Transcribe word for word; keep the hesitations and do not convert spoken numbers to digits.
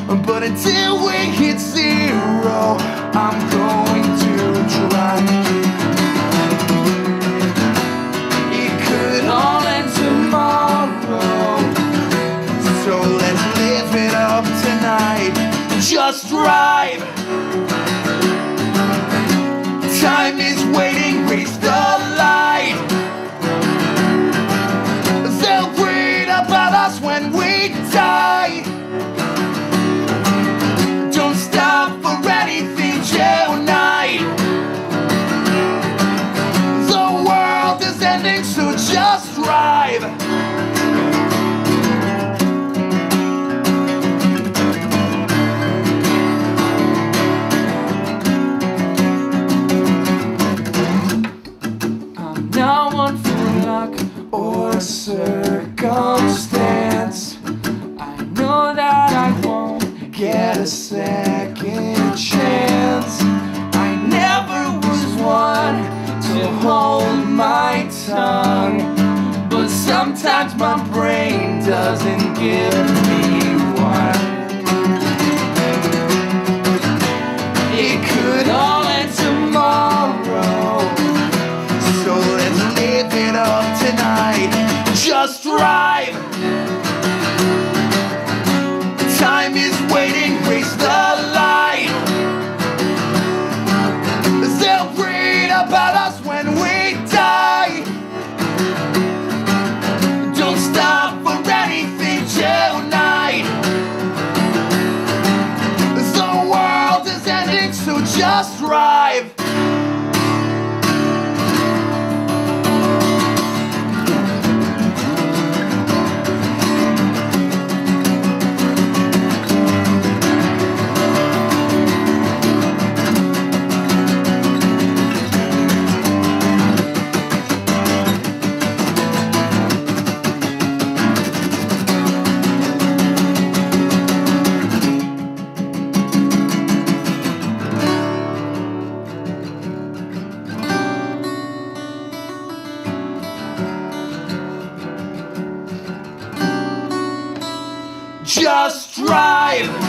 but until we hit zero, I'm going to try. It could all end tomorrow, so let's live it up tonight. Just drive. Time is waiting, raise the light. They'll read about us when we die. Don't stop for anything tonight. The world is ending, so just drive. Or circumstance, I know that I won't get a second chance. I never was one to hold my tongue, but sometimes my brain doesn't give me one. It could all end tomorrow, so let's live it up tonight. Just drive. Time is waiting, raise the light. They'll read about us when we die. Don't stop for anything tonight. The world is ending, so just drive. Just drive.